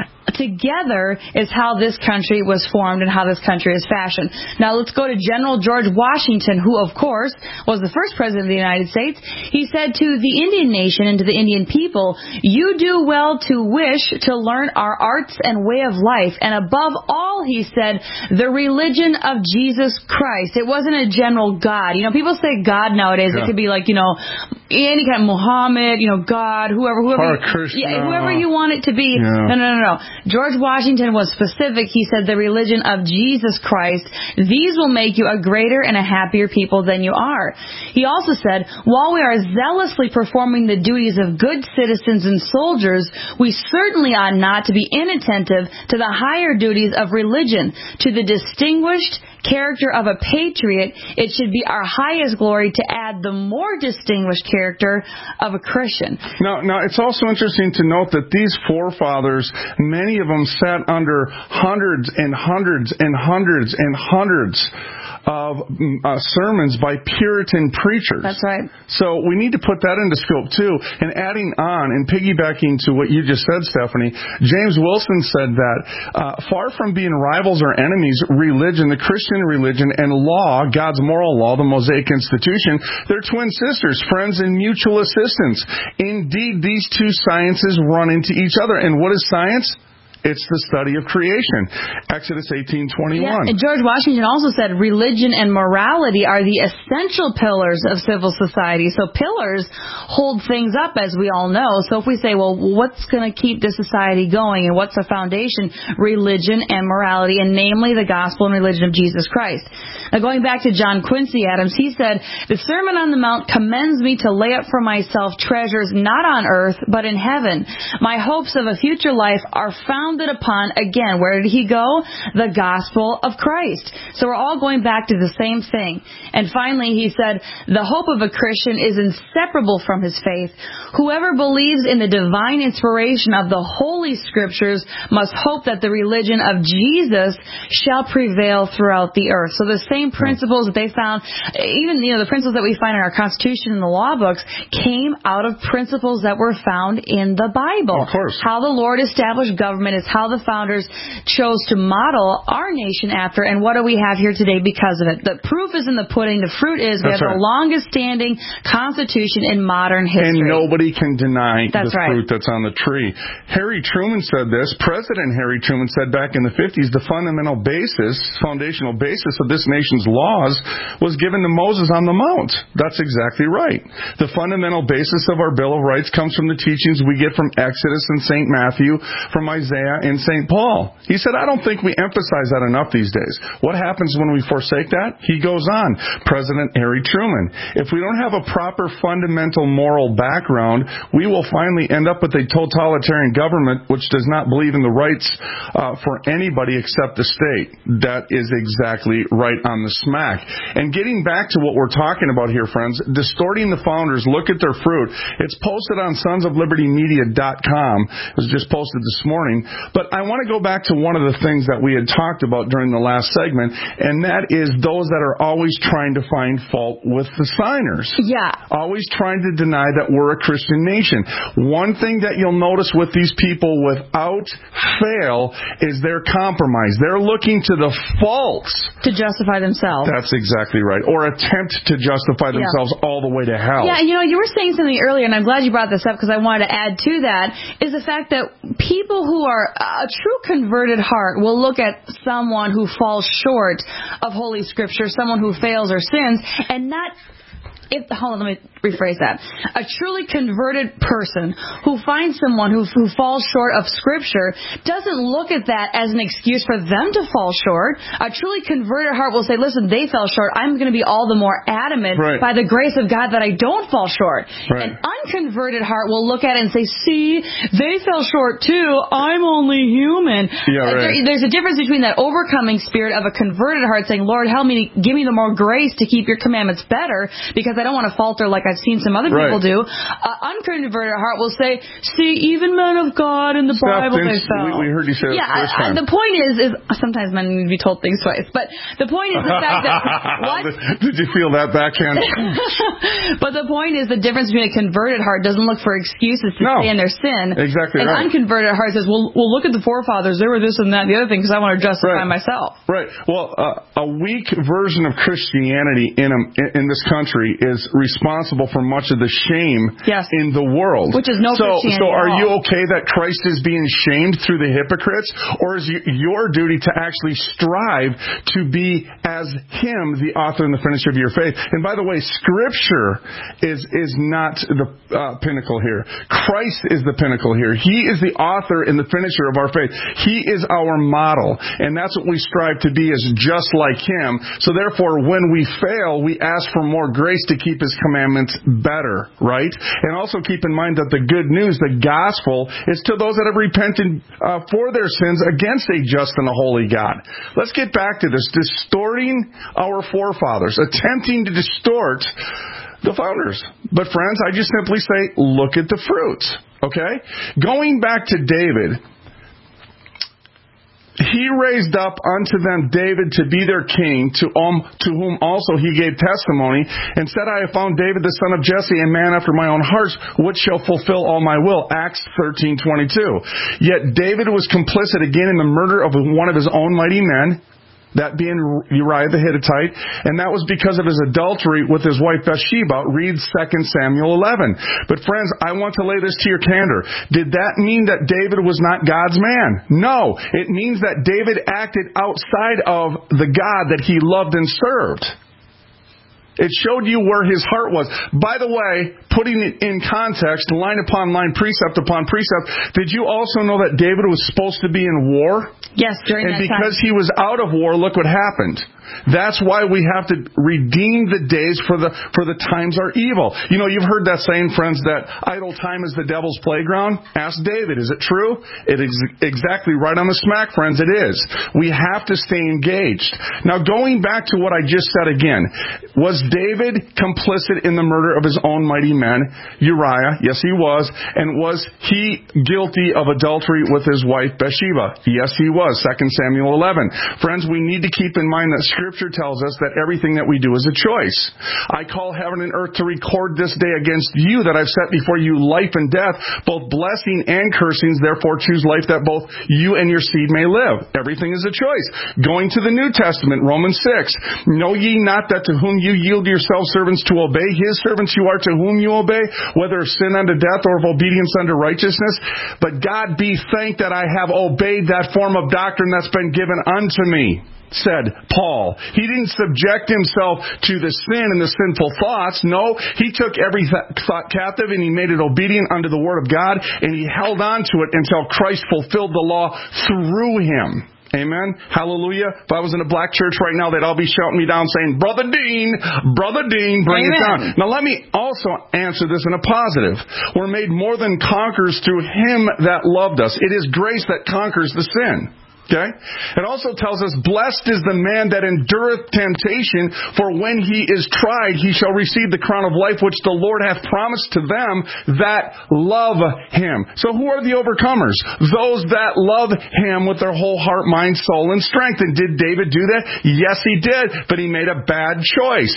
Together is how this country was formed and how this country is fashioned. Now let's go to General George Washington, who of course was the first president of the United States. He said to the Indian nation and to the Indian people, you do well to wish to learn our arts and way of life. And above all, he said, the religion of Jesus Christ. It wasn't a general God. You know, people say God nowadays. Yeah. It could be like, you know, any kind of Muhammad, you know, God, whoever, whoever, yeah, whoever you want it to be. Yeah. No, no, no, no. George Washington was specific. He said the religion of Jesus Christ, these will make you a greater and a happier people than you are. He also said, while we are zealously performing the duties of good citizens and soldiers, we certainly ought not to be inattentive to the higher duties of religion, to the distinguished character of a patriot. It should be our highest glory to add the more distinguished character of a Christian. Now, now it's also interesting to note that these forefathers, many of them sat under hundreds and hundreds and hundreds and hundreds of uh, sermons by Puritan preachers. That's right. So we need to put that into scope too. And adding on and piggybacking to what you just said, Stephanie, James Wilson said that uh, far from being rivals or enemies, religion, the Christian religion, and law, God's moral law, the Mosaic Institution, they're twin sisters, friends, and mutual assistance. Indeed, these two sciences run into each other. And what is science? It's the study of creation. Exodus eighteen twenty-one. Yeah, and George Washington also said religion and morality are the essential pillars of civil society. So pillars hold things up, as we all know. So if we say, well, what's going to keep the society going and what's the foundation? Religion and morality, and namely the gospel and religion of Jesus Christ. Now going back to John Quincy Adams, he said, the Sermon on the Mount commends me to lay up for myself treasures not on earth, but in heaven. My hopes of a future life are found upon, again, where did he go? The gospel of Christ. So we're all going back to the same thing. And finally, he said, the hope of a Christian is inseparable from his faith. Whoever believes in the divine inspiration of the Holy Scriptures must hope that the religion of Jesus shall prevail throughout the earth. So the same principles that they found, even, you know, the principles that we find in our Constitution and the law books came out of principles that were found in the Bible. Of course. How the Lord established government is how the founders chose to model our nation after, and what do we have here today because of it? The proof is in the pudding. The fruit is we that's have right. the longest standing constitution in modern history. And nobody can deny that's the right. fruit that's on the tree. Harry Truman said this. President Harry Truman said back in the fifties, the fundamental basis, foundational basis of this nation's laws was given to Moses on the Mount. That's exactly right. The fundamental basis of our Bill of Rights comes from the teachings we get from Exodus and Saint Matthew, from Isaiah in Saint Paul. He said, I don't think we emphasize that enough these days. What happens when we forsake that? He goes on, President Harry Truman. If we don't have a proper fundamental moral background, we will finally end up with a totalitarian government which does not believe in the rights uh, for anybody except the state. That is exactly right on the smack. And getting back to what we're talking about here, friends, distorting the founders, look at their fruit. It's posted on sons of liberty media dot com. It was just posted this morning. But I want to go back to one of the things that we had talked about during the last segment, and that is those that are always trying to find fault with the signers. Yeah. Always trying to deny that we're a Christian nation. One thing that you'll notice with these people without fail is their compromise. They're looking to the faults to justify themselves. That's exactly right. Or attempt to justify themselves yeah. all the way to hell. Yeah, you know, you were saying something earlier, and I'm glad you brought this up because I wanted to add to that, is the fact that people who are a true converted heart will look at someone who falls short of Holy Scripture, someone who fails or sins, and not... If, hold on, let me rephrase that. A truly converted person who finds someone who, who falls short of Scripture doesn't look at that as an excuse for them to fall short. A truly converted heart will say, listen, they fell short. I'm going to be all the more adamant right. by the grace of God that I don't fall short. Right. An unconverted heart will look at it and say, see, they fell short too. I'm only human. Yeah, right. there, there's a difference between that overcoming spirit of a converted heart saying, Lord, help me, give me the more grace to keep your commandments better because I don't want to falter like I've seen some other right. people do. An unconverted heart will say, see, even men of God in the Stop Bible, this. they fell. We, we heard you say that yeah, the first time. The point is, is sometimes men need to be told things twice, but the point is the fact that what? Did you feel that backhand? But the point is the difference between a converted heart doesn't look for excuses to no, stay in their sin. Exactly An right. unconverted heart says, well, well, look at the forefathers. They were this and that and the other thing because I want to justify right. myself. Right. Well, uh, a weak version of Christianity in, a, in this country is responsible for much of the shame yes. in the world. Which is no so, Christianity So are at all. you okay that Christ is being shamed through the hypocrites? Or is your duty to actually strive to be as Him, the author and the finisher of your faith? And by the way, Scripture is, is not the uh, pinnacle here. Christ is the pinnacle here. He is the author and the finisher of our faith. He is our model. And that's what we strive to be, is just like Him. So therefore, when we fail, we ask for more grace to keep His commandments better, right? And also keep in mind that the good news, the gospel, is to those that have repented uh, for their sins against a just and a holy God. Let's get back to this. Distorting our forefathers, attempting to distort the founders. But friends, I just simply say, look at the fruits. Okay? Going back to David, he raised up unto them David to be their king, to, um, to whom also he gave testimony, and said, I have found David the son of Jesse, a man after my own heart, which shall fulfill all my will. Acts thirteen twenty-two. Yet David was complicit again in the murder of one of his own mighty men, that being Uriah the Hittite, and that was because of his adultery with his wife Bathsheba. Read Second Samuel eleven. But friends, I want to lay this to your candor. Did that mean that David was not God's man? No. It means that David acted outside of the God that he loved and served. It showed you where his heart was. By the way, putting it in context, line upon line, precept upon precept, did you also know that David was supposed to be in war? Yes, during and that time. And because he was out of war, look what happened. That's why we have to redeem the days, for the for the times are evil. You know, you've heard that saying, friends, that idle time is the devil's playground. Ask David, is it true? It is exactly right on the smack, friends. It is. We have to stay engaged. Now, going back to what I just said again, was David complicit in the murder of his own mighty men, Uriah? Yes, he was. And was he guilty of adultery with his wife Bathsheba? Yes, he was. Second Samuel eleven. Friends, we need to keep in mind that Scripture tells us that everything that we do is a choice. I call heaven and earth to record this day against you that I've set before you life and death, both blessing and cursings. Therefore choose life that both you and your seed may live. Everything is a choice. Going to the New Testament, Romans six. Know ye not that to whom you yield yourselves servants to obey, his servants you are to whom you obey, whether of sin unto death or of obedience unto righteousness? But God be thanked that I have obeyed that form of doctrine that's been given unto me, said Paul. He didn't subject himself to the sin and the sinful thoughts. No, he took every th- thought captive and he made it obedient unto the Word of God, and he held on to it until Christ fulfilled the law through him. Amen. Hallelujah. If I was in a black church right now, they'd all be shouting me down saying, Brother Dean, Brother Dean, bring Amen. It down. Now let me also answer this in a positive. We're made more than conquerors through Him that loved us. It is grace that conquers the sin. Okay? It also tells us, blessed is the man that endureth temptation, for when he is tried, he shall receive the crown of life which the Lord hath promised to them that love Him. So who are the overcomers? Those that love Him with their whole heart, mind, soul, and strength. And did David do that? Yes, he did, but he made a bad choice.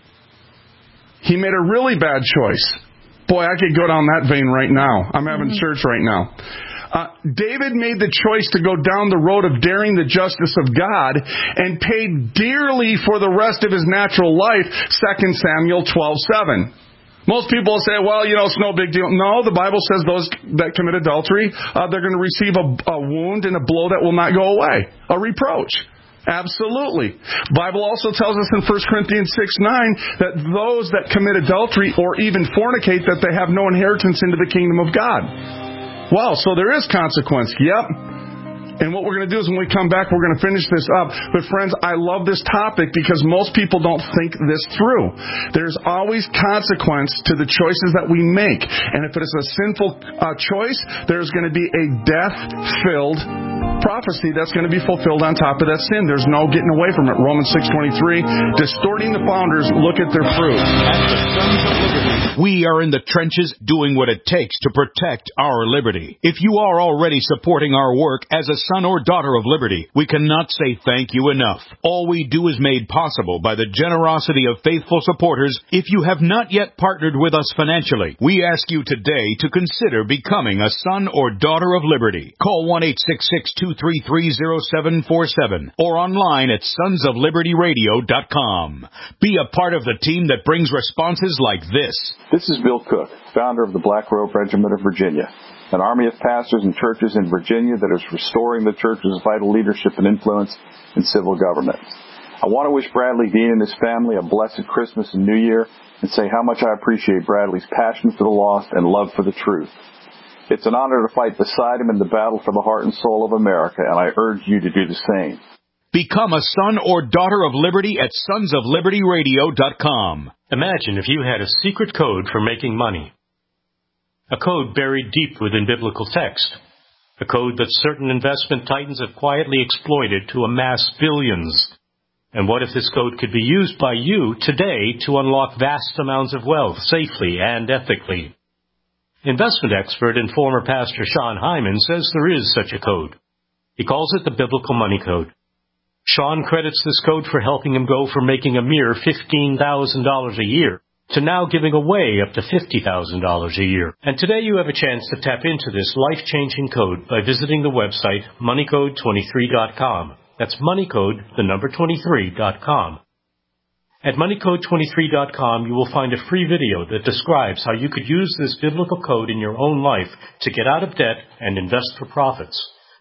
He made a really bad choice. Boy, I could go down that vein right now. I'm having mm-hmm. church right now. Uh, David made the choice to go down the road of daring the justice of God and paid dearly for the rest of his natural life, Second Samuel twelve seven. Most people say, well, you know, it's no big deal. No, the Bible says those that commit adultery, uh, they're going to receive a, a wound and a blow that will not go away, a reproach. Absolutely. Bible also tells us in First Corinthians six nine that those that commit adultery or even fornicate, that they have no inheritance into the kingdom of God. Wow, so there is consequence. Yep. And what we're going to do is when we come back, we're going to finish this up. But friends, I love this topic because most people don't think this through. There's always consequence to the choices that we make. And if it is a sinful uh, choice, there's going to be a death-filled prophecy that's going to be fulfilled on top of that sin. There's no getting away from it. Romans six twenty-three, distorting the founders, look at their fruit. We are in the trenches doing what it takes to protect our liberty. If you are already supporting our work as a son or daughter of liberty, we cannot say thank you enough. All we do is made possible by the generosity of faithful supporters. If you have not yet partnered with us financially, we ask you today to consider becoming a son or daughter of liberty. Call one eight six six, two three three, zero seven four seven or online at sons of liberty radio dot com. Be a part of the team that brings responses like this. This is Bill Cook, founder of the Black Robe Regiment of Virginia, an army of pastors and churches in Virginia that is restoring the church's vital leadership and influence in civil government. I want to wish Bradley Dean and his family a blessed Christmas and New Year and say how much I appreciate Bradley's passion for the lost and love for the truth. It's an honor to fight beside him in the battle for the heart and soul of America, and I urge you to do the same. Become a son or daughter of liberty at sons of liberty radio dot com. Imagine if you had a secret code for making money. A code buried deep within biblical text. A code that certain investment titans have quietly exploited to amass billions. And what if this code could be used by you today to unlock vast amounts of wealth safely and ethically? Investment expert and former pastor Sean Hyman says there is such a code. He calls it the Biblical Money Code. Sean credits this code for helping him go from making a mere fifteen thousand dollars a year to now giving away up to fifty thousand dollars a year. And today you have a chance to tap into this life-changing code by visiting the website money code twenty-three dot com. That's moneycode, the number twenty-three dot com. At money code twenty-three dot com, you will find a free video that describes how you could use this biblical code in your own life to get out of debt and invest for profits.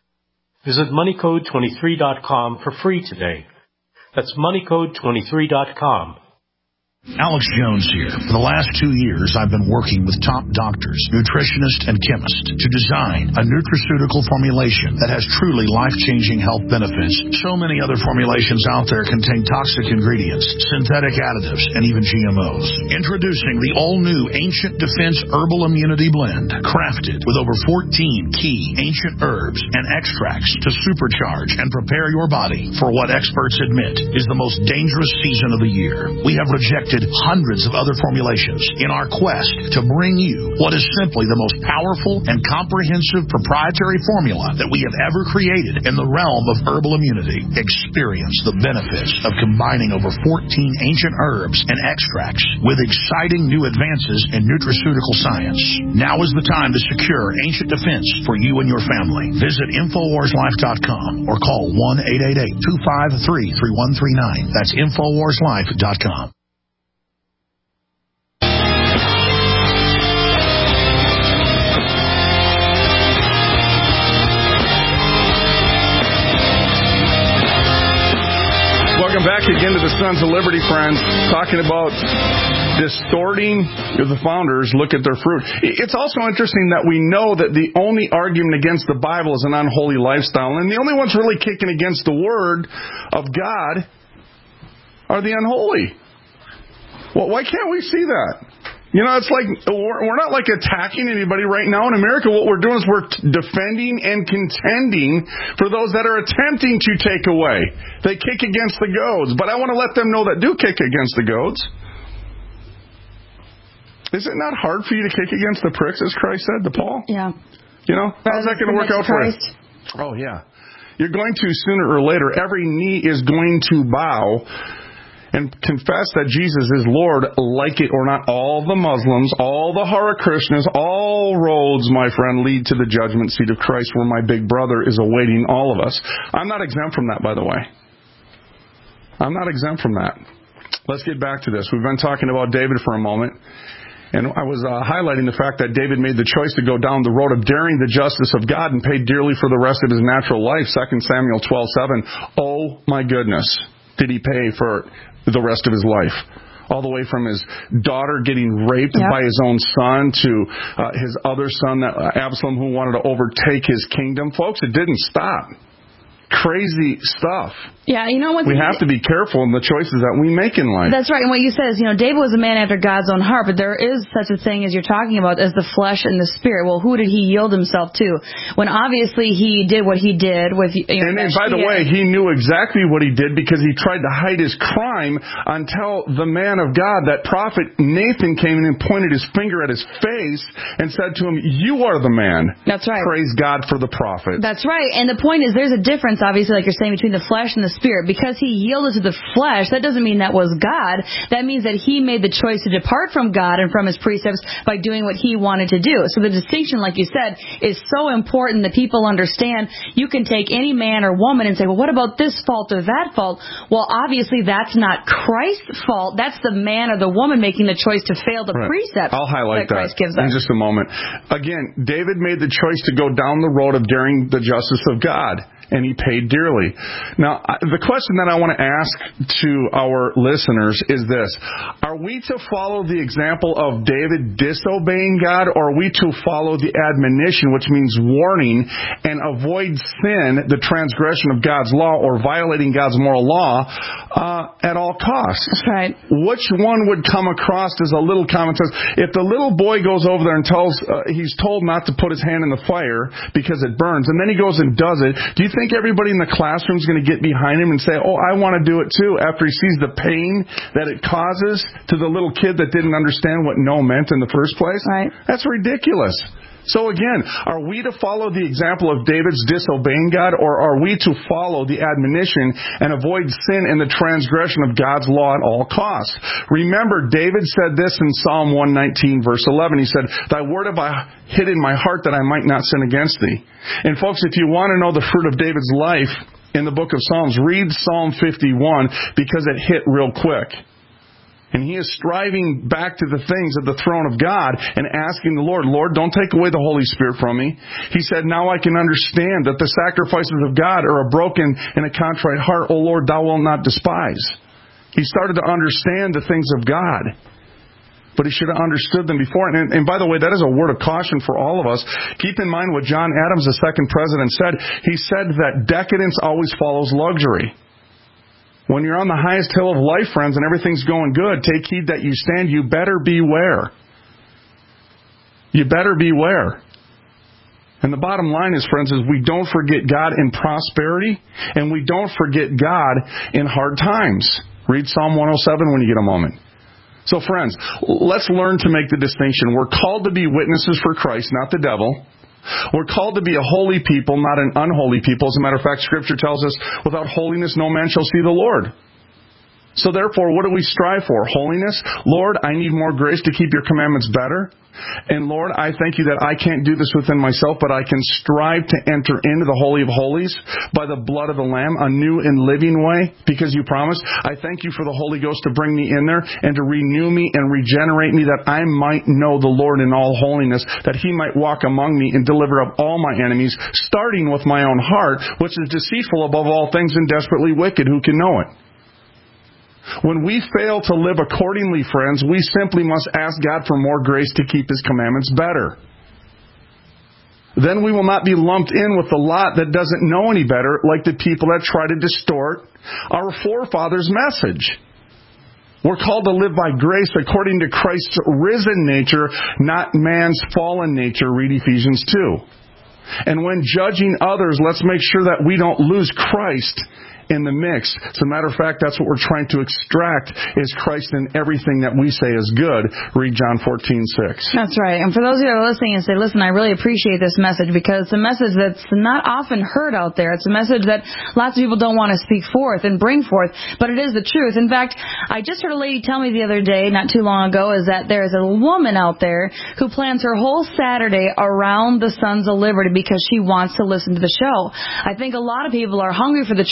Visit money code twenty-three dot com for free today. That's money code twenty-three dot com. Alex Jones here. For the last two years, I've been working with top doctors, nutritionists, and chemists to design a nutraceutical formulation that has truly life-changing health benefits. So many other formulations out there contain toxic ingredients, synthetic additives, and even G M Os. Introducing the all-new Ancient Defense Herbal Immunity Blend, crafted with over fourteen key ancient herbs and extracts to supercharge and prepare your body for what experts admit is the most dangerous season of the year. We have rejected hundreds of other formulations in our quest to bring you what is simply the most powerful and comprehensive proprietary formula that we have ever created in the realm of herbal immunity. Experience the benefits of combining over fourteen ancient herbs and extracts with exciting new advances in nutraceutical science. Now is the time to secure Ancient Defense for you and your family. Visit infowars life dot com or call one eight eight eight, two five three, three one three nine. That's infowars life dot com. Welcome back again to the Sons of Liberty, friends, talking about distorting the founders, look at their fruit. It's also interesting that we know that the only argument against the Bible is an unholy lifestyle, and the only ones really kicking against the Word of God are the unholy. Well, why can't we see that? You know, it's like we're not like attacking anybody right now in America. What we're doing is we're defending and contending for those that are attempting to take away. They kick against the goads, but I want to let them know that do kick against the goads. Is it not hard for you to kick against the pricks, as Christ said to Paul? Yeah. You know, how's that going to work out for you? Oh, yeah. You're going to, sooner or later, every knee is going to bow and confess that Jesus is Lord, like it or not. All the Muslims, all the Hare Krishnas, all roads, my friend, lead to the judgment seat of Christ, where my big brother is awaiting all of us. I'm not exempt from that, by the way. I'm not exempt from that. Let's get back to this. We've been talking about David for a moment. And I was uh, highlighting the fact that David made the choice to go down the road of daring the justice of God and paid dearly for the rest of his natural life. Second Samuel twelve seven. Oh my goodness, did he pay for the rest of his life? All the way from his daughter getting raped yep. by his own son to uh, his other son, that, uh, Absalom, who wanted to overtake his kingdom. Folks, it didn't stop. Crazy stuff. Yeah, you know what? We have to be careful in the choices that we make in life. That's right. And what you said is, you know, David was a man after God's own heart, but there is such a thing as you're talking about as the flesh and the spirit. Well, who did he yield himself to? When obviously he did what he did with, you know, and, and by the way, he knew exactly what he did because he tried to hide his crime until the man of God, that prophet Nathan, came in and pointed his finger at his face and said to him, "You are the man." That's right. Praise God for the prophet. That's right. And the point is, there's a difference, obviously, like you're saying, between the flesh and the spirit. Because he yielded to the flesh, that doesn't mean that was God. That means that he made the choice to depart from God and from his precepts by doing what he wanted to do. So the distinction, like you said, is so important that people understand. You can take any man or woman and say, well, what about this fault or that fault? Well, obviously that's not Christ's fault. That's the man or the woman making the choice to fail the right. precepts. I'll highlight that, that. Christ gives us. in just a moment. Again, David made the choice to go down the road of daring the justice of God, and he paid dearly. Now, the question that I want to ask to our listeners is this. Are we to follow the example of David disobeying God, or are we to follow the admonition, which means warning, and avoid sin, the transgression of God's law, or violating God's moral law, uh, at all costs? That's right. Which one would come across as a little common sense? If the little boy goes over there and tells, uh, he's told not to put his hand in the fire because it burns, and then he goes and does it, do you think everybody in the classroom is going to get behind him and say, oh, I want to do it too, after he sees the pain that it causes to the little kid that didn't understand what no meant in the first place? Right. That's ridiculous. So again, are we to follow the example of David's disobeying God, or are we to follow the admonition and avoid sin and the transgression of God's law at all costs? Remember, David said this in Psalm one nineteen, verse eleven. He said, "Thy word have I hid in my heart that I might not sin against thee." And folks, if you want to know the fruit of David's life in the book of Psalms, read Psalm fifty-one, because it hit real quick. And he is striving back to the things of the throne of God and asking the Lord, Lord, don't take away the Holy Spirit from me. He said, now I can understand that the sacrifices of God are a broken and a contrite heart. O Lord, thou wilt not despise. He started to understand the things of God. But he should have understood them before. And, and by the way, that is a word of caution for all of us. Keep in mind what John Adams, the second president, said. He said that decadence always follows luxury. When you're on the highest hill of life, friends, and everything's going good, take heed that you stand. You better beware. You better beware. And the bottom line is, friends, is we don't forget God in prosperity, and we don't forget God in hard times. Read Psalm one oh seven when you get a moment. So, friends, let's learn to make the distinction. We're called to be witnesses for Christ, not the devil. We're called to be a holy people, not an unholy people. As a matter of fact, Scripture tells us, without holiness no man shall see the Lord. So therefore, what do we strive for? Holiness? Lord, I need more grace to keep your commandments better. And Lord, I thank you that I can't do this within myself, but I can strive to enter into the Holy of Holies by the blood of the Lamb, a new and living way, because you promised. I thank you for the Holy Ghost to bring me in there and to renew me and regenerate me, that I might know the Lord in all holiness, that he might walk among me and deliver up all my enemies, starting with my own heart, which is deceitful above all things and desperately wicked. Who can know it? When we fail to live accordingly, friends, we simply must ask God for more grace to keep his commandments better. Then we will not be lumped in with the lot that doesn't know any better, like the people that try to distort our forefathers' message. We're called to live by grace according to Christ's risen nature, not man's fallen nature. Read Ephesians two. And when judging others, let's make sure that we don't lose Christ in the mix. As a matter of fact, that's what we're trying to extract, is Christ in everything that we say is good. Read John fourteen six. That's right. And for those of you that are listening and say, listen, I really appreciate this message, because it's a message that's not often heard out there. It's a message that lots of people don't want to speak forth and bring forth, but it is the truth. In fact, I just heard a lady tell me the other day, not too long ago, is that there's a woman out there who plans her whole Saturday around the Sons of Liberty because she wants to listen to the show. I think a lot of people are hungry for the truth, and it's the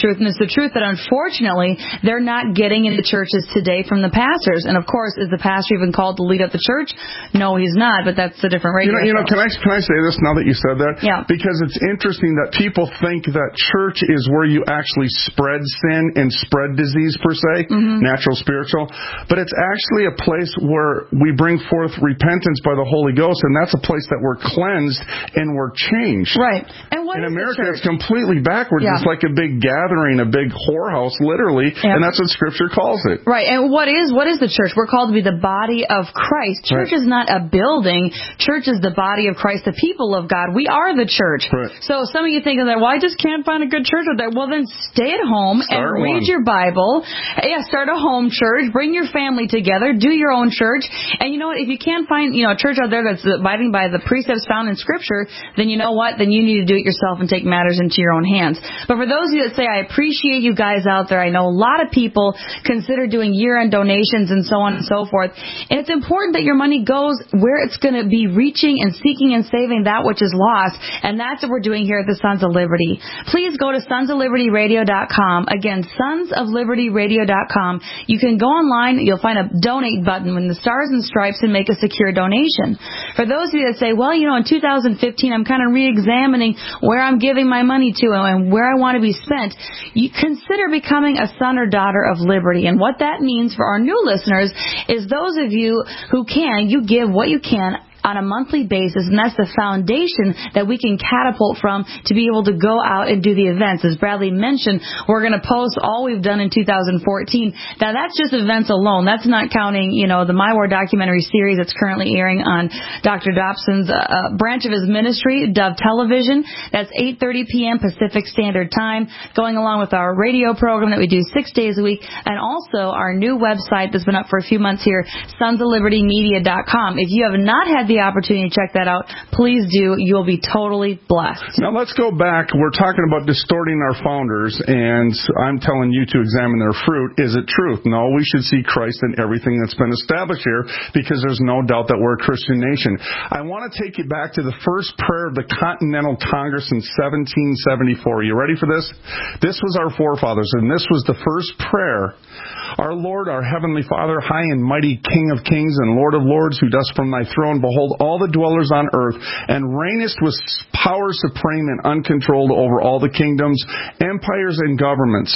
truth that unfortunately they're not getting into churches today from the pastors. And of course, is the pastor even called to lead up the church? No, he's not, but that's a different radio. You know, you know can I can I say this now that you said that? Yeah. Because it's interesting that people think that church is where you actually spread sin and spread disease per se, mm-hmm. natural, spiritual. But it's actually a place where we bring forth repentance by the Holy Ghost, and that's a place that we're cleansed and we're changed. Right. And what in is America, the church? It's completely backwards. Yeah. It's like a big gathering, a big whorehouse, literally, yeah. and that's what Scripture calls it. Right. And what is what is the church? We're called to be the body of Christ. Church right. is not a building. Church is the body of Christ, the people of God. We are the church. Right. So some of you think that, well, I just can't find a good church out there. Well, then stay at home start and read one. your Bible. Yeah, start a home church. Bring your family together. Do your own church. And you know what? If you can't find, you know, a church out there that's abiding by the precepts found in Scripture, then you know what? Then you need to do it yourself and take matters into your own hands. But for those of you that say, I appreciate you guys out there, I know a lot of people consider doing year-end donations and so on and so forth. And it's important that your money goes where it's going to be reaching and seeking and saving that which is lost. And that's what we're doing here at the Sons of Liberty. Please go to sons of liberty radio dot com. Again, sons of liberty radio dot com. You can go online. You'll find a donate button with the stars and stripes and make a secure donation. For those of you that say, well, you know, in two thousand fifteen, I'm kind of re-examining where I'm giving my money to and where I want to be spent, you consider becoming a son or daughter of liberty. And what that means for our new listeners is those of you who can, you give what you can on a monthly basis, and that's the foundation that we can catapult from to be able to go out and do the events. As Bradley mentioned, we're going to post all we've done in two thousand fourteen. Now, that's just events alone. That's not counting, you know, the My War documentary series that's currently airing on Doctor Dobson's uh, branch of his ministry, Dove Television. That's eight thirty p.m. Pacific Standard Time, going along with our radio program that we do six days a week, and also our new website that's been up for a few months here, sons of liberty media dot com. If you have not had the opportunity to check that out, please do. You'll be totally blessed. Now let's go back. We're talking about distorting our founders, and I'm telling you to examine their fruit. Is it truth? No, we should see Christ in everything that's been established here, because there's no doubt that we're a Christian nation. I want to take you back to the first prayer of the Continental Congress in seventeen seventy-four. Are you ready for this? This was our forefathers, and this was the first prayer. Our Lord, our Heavenly Father, high and mighty King of kings and Lord of lords, who dost from thy throne behold all the dwellers on earth, and reignest with power supreme and uncontrolled over all the kingdoms, empires, and governments.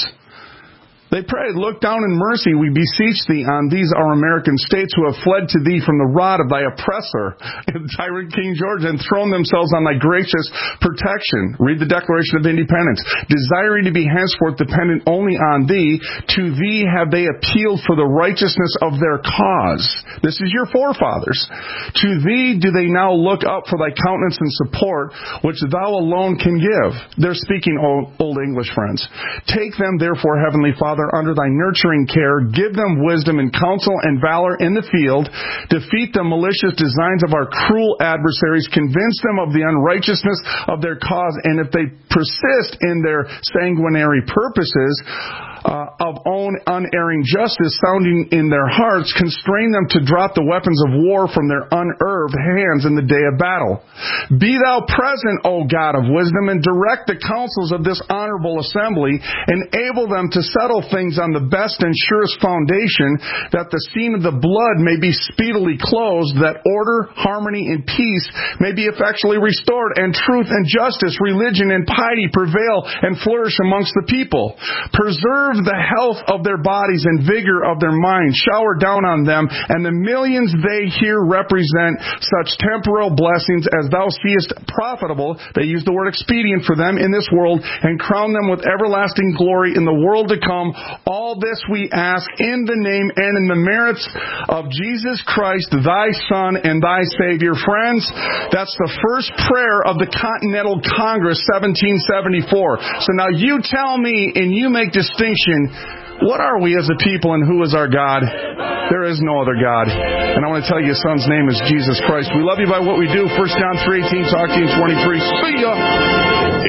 They prayed, look down in mercy, we beseech thee, on these our American states who have fled to thee from the rod of thy oppressor, tyrant King George, and thrown themselves on thy gracious protection. Read the Declaration of Independence. Desiring to be henceforth dependent only on thee, to thee have they appealed for the righteousness of their cause. This is your forefathers. To thee do they now look up for thy countenance and support, which thou alone can give. They're speaking old, old English, friends. Take them, therefore, Heavenly Father, under thy nurturing care, give them wisdom and counsel and valor in the field, defeat the malicious designs of our cruel adversaries, convince them of the unrighteousness of their cause, and if they persist in their sanguinary purposes, Uh, of own unerring justice sounding in their hearts, constrain them to drop the weapons of war from their unnerved hands in the day of battle. Be thou present, O God of wisdom, and direct the counsels of this honorable assembly, enable them to settle things on the best and surest foundation, that the seam of the blood may be speedily closed, that order, harmony, and peace may be effectually restored, and truth and justice, religion and piety prevail and flourish amongst the people. Preserve the health of their bodies and vigor of their minds. Shower down on them and the millions they here represent such temporal blessings as thou seest profitable, they use the word expedient, for them in this world, and crown them with everlasting glory in the world to come. All this we ask in the name and in the merits of Jesus Christ, thy Son and thy Savior. Friends, that's the first prayer of the Continental Congress, seventeen seventy-four. So now you tell me and you make distinction. What are we as a people, and who is our God? There is no other God. And I want to tell you, His Son's name is Jesus Christ. We love you by what we do. First John three eighteen, talk to you in twenty-three. See ya!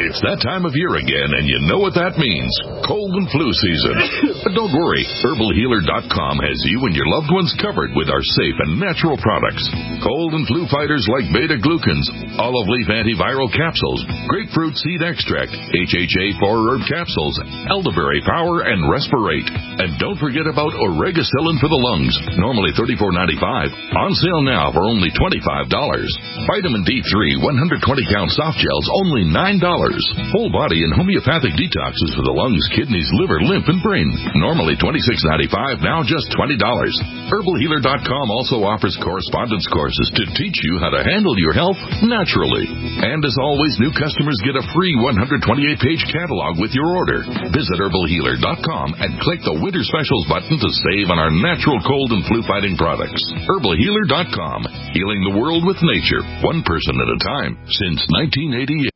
It's that time of year again, and you know what that means. Cold and flu season. But don't worry, herbal healer dot com has you and your loved ones covered with our safe and natural products. Cold and flu fighters like beta-glucans, olive leaf antiviral capsules, grapefruit seed extract, H H A four herb capsules, elderberry power, and respirate. And don't forget about Oregacillin for the lungs, normally thirty-four ninety-five, on sale now for only twenty-five dollars. Vitamin D three one hundred twenty count soft gels, only nine dollars. Whole body and homeopathic detoxes for the lungs, kidneys, liver, lymph, and brain, normally twenty-six ninety-five, now just twenty dollars. herbal healer dot com also offers correspondence courses to teach you how to handle your health naturally. And as always, new customers get a free one hundred twenty-eight page catalog with your order. Visit herbal healer dot com and click the Winter Specials button to save on our natural cold and flu fighting products. herbal healer dot com, healing the world with nature, one person at a time, since nineteen eighty-eight.